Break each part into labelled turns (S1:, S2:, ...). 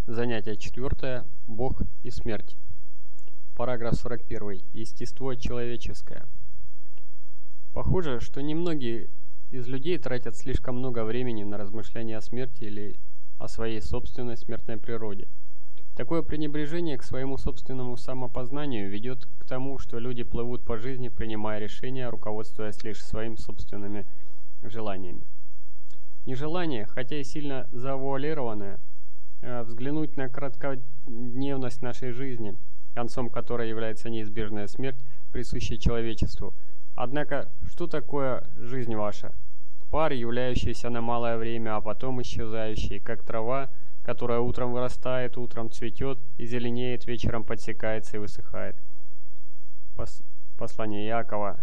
S1: Занятие 4. Бог и смерть. Параграф 41. Естество человеческое. Похоже, что немногие из людей тратят слишком много времени на размышления о смерти или о своей собственной смертной природе. Такое пренебрежение к своему собственному самопознанию ведет к тому, что люди плывут по жизни, принимая решения, руководствуясь лишь своими собственными желаниями. Нежелание, хотя и сильно завуалированное, взглянуть на краткодневность нашей жизни, концом которой является неизбежная смерть, присущая человечеству. Однако, что такое жизнь ваша? Пар, являющийся на малое время, а потом исчезающий, как трава, которая утром вырастает, утром цветет и зеленеет, вечером подсекается и высыхает. Послание Иакова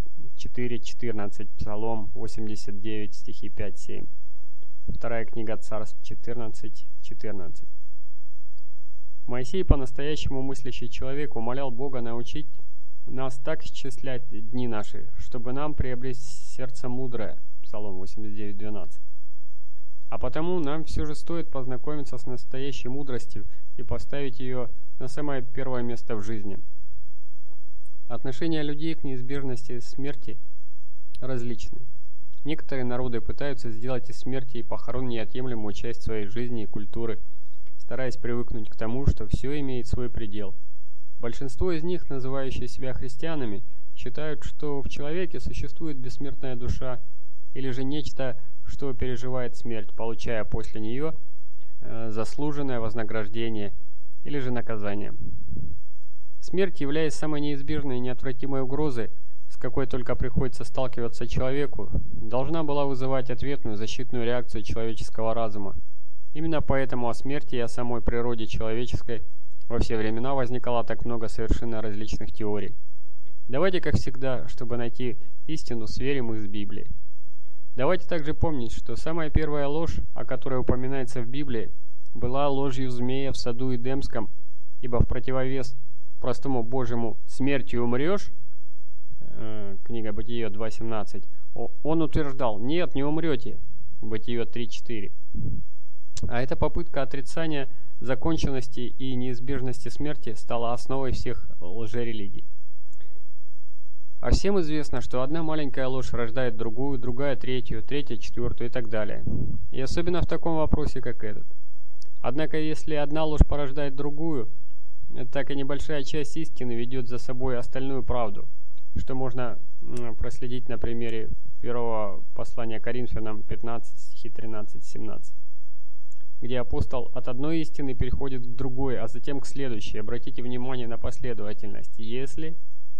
S1: 4:14, Псалом 89, стихи 5-7. Вторая книга Царств 14:14. Моисей, по-настоящему мыслящий человек, умолял Бога научить нас так исчислять дни наши, чтобы нам приобрести сердце мудрое. Псалом 89:12. А потому нам все же стоит познакомиться с настоящей мудростью и поставить ее на самое первое место в жизни. Отношения людей к неизбежности смерти различны. Некоторые народы пытаются сделать из смерти и похорон неотъемлемую часть своей жизни и культуры, стараясь привыкнуть к тому, что все имеет свой предел. Большинство из них, называющие себя христианами, считают, что в человеке существует бессмертная душа или же нечто, что переживает смерть, получая после нее заслуженное вознаграждение или же наказание. Смерть, являясь самой неизбежной и неотвратимой угрозой, с какой только приходится сталкиваться человеку, должна была вызывать ответную защитную реакцию человеческого разума. Именно поэтому о смерти и о самой природе человеческой во все времена возникало так много совершенно различных теорий. Давайте, как всегда, чтобы найти истину, сверим их с Библией. Давайте также помнить, что самая первая ложь, о которой упоминается в Библии, была ложью змея в саду Эдемском, ибо в противовес простому Божьему «смертью умрешь», книга Бытие 2:17, он утверждал: «Нет, не умрете», Бытие 3:4. А эта попытка отрицания законченности и неизбежности смерти стала основой всех лжерелигий. А всем известно, что одна маленькая ложь рождает другую, другая третью, третья четвертую и так далее. И особенно в таком вопросе, как этот. Однако, если одна ложь порождает другую, так и небольшая часть истины ведет за собой остальную правду, что можно проследить на примере первого послания Коринфянам 15, стихи 13-17, где апостол от одной истины переходит к другой, а затем к следующей. Обратите внимание на последовательность. Если.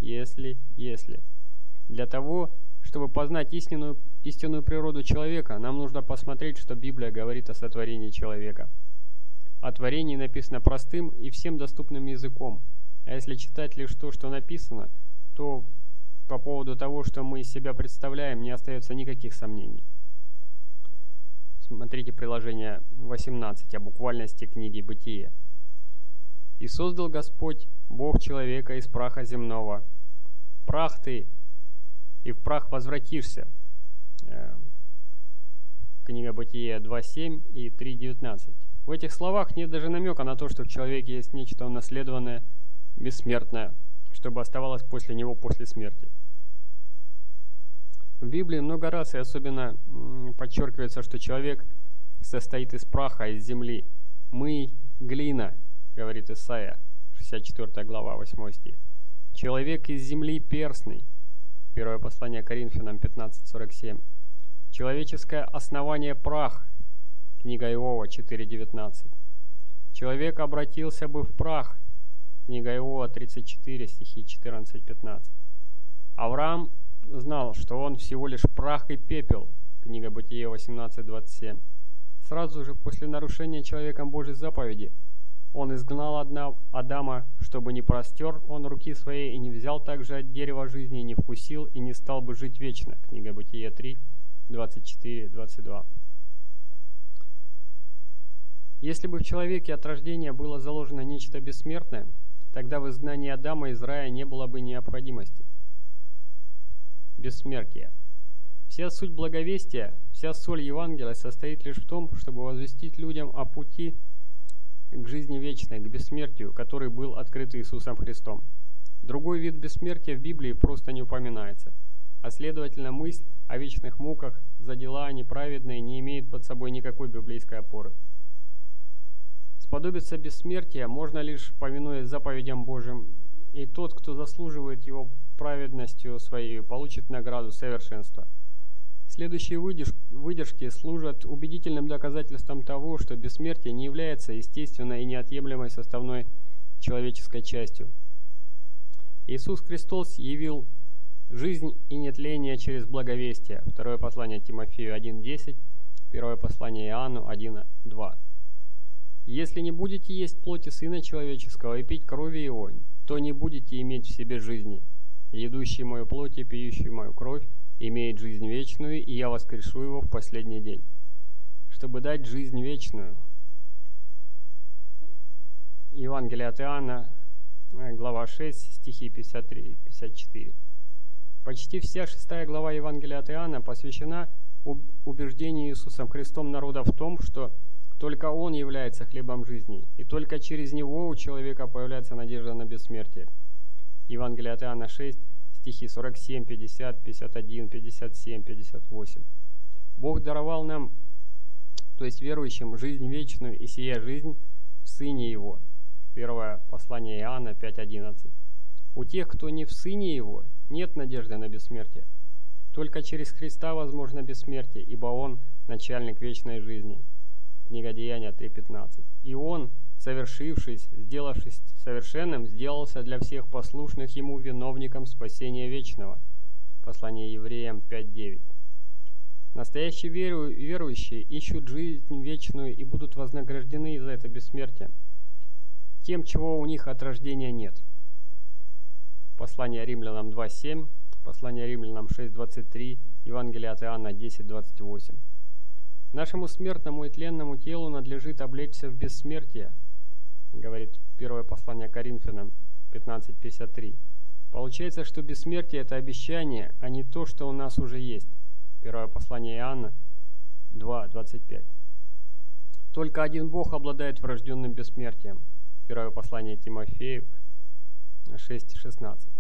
S1: Для того, чтобы познать истинную природу человека, нам нужно посмотреть, что Библия говорит о сотворении человека. О творении написано простым и всем доступным языком. А если читать лишь то, что написано, то по поводу того, что мы из себя представляем, не остается никаких сомнений. Смотрите приложение 18 о буквальности книги Бытие. «И создал Господь, Бог человека из праха земного. Прах ты, и в прах возвратишься». Книга Бытие 2:7 и 3:19. В этих словах нет даже намека на то, что в человеке есть нечто унаследованное, бессмертное, чтобы оставалось после него после смерти. В Библии много раз и особенно подчеркивается, что человек состоит из праха, из земли. «Мы – глина», говорит Исайя, 64 глава, 8 стих. «Человек из земли перстный», первое послание Коринфянам 15:47. «Человеческое основание – прах», книга Иова 4:19. «Человек обратился бы в прах», книга Иова 34, стихи 14-15. Авраам знал, что он всего лишь прах и пепел, книга Бытие 18:27. Сразу же после нарушения человеком Божьей заповеди он изгнал Адама, чтобы не простер он руки своей и не взял также от дерева жизни, и не вкусил, и не стал бы жить вечно, книга Бытие 3:24-22. Если бы в человеке от рождения было заложено нечто бессмертное, тогда в изгнании Адама из рая не было бы необходимости. Бессмертие. Вся суть благовестия, вся соль Евангелия состоит лишь в том, чтобы возвестить людям о пути к жизни вечной, к бессмертию, который был открыт Иисусом Христом. Другой вид бессмертия в Библии просто не упоминается, а следовательно мысль о вечных муках за дела неправедные не имеет под собой никакой библейской опоры. Сподобиться бессмертия можно лишь повинуясь заповедям Божьим, и тот, кто заслуживает его праведностью своей, получит награду совершенства. Следующие выдержки служат убедительным доказательством того, что бессмертие не является естественной и неотъемлемой составной человеческой частью. Иисус Христос явил жизнь и нетление через благовестие. Второе послание Тимофею 1:10, первое послание Иоанну 1:2. «Если не будете есть плоти Сына Человеческого и пить крови Его, то не будете иметь в себе жизни. Едущий мою плоть и пьющий мою кровь имеет жизнь вечную, и я воскрешу его в последний день». Чтобы дать жизнь вечную. Евангелие от Иоанна, глава 6, стихи 53-54. Почти вся 6 глава Евангелия от Иоанна посвящена убеждению Иисусом Христом народа в том, что только Он является хлебом жизни, и только через Него у человека появляется надежда на бессмертие. Евангелие от Иоанна 6, стихи 47, 50, 51, 57, 58. Бог даровал нам, то есть верующим, жизнь вечную, и сия жизнь в Сыне Его. Первое послание Иоанна 5:11. У тех, кто не в Сыне Его, нет надежды на бессмертие. Только через Христа возможно бессмертие, ибо Он начальник вечной жизни. Книга Деяния 3:15. И Он, совершившись, сделавшись совершенным, сделался для всех послушных Ему виновником спасения вечного. Послание Евреям 5:9. Настоящие верующие ищут жизнь вечную и будут вознаграждены за это бессмертие тем, чего у них от рождения нет. Послание Римлянам 2:7, послание Римлянам 6:23, Евангелие от Иоанна 10:28. Нашему смертному и тленному телу надлежит облечься в бессмертие, говорит первое послание Коринфянам 15:53. Получается, что бессмертие – это обещание, а не то, что у нас уже есть. Первое послание Иоанна 2:25. Только один Бог обладает врожденным бессмертием. Первое послание Тимофею 6:16.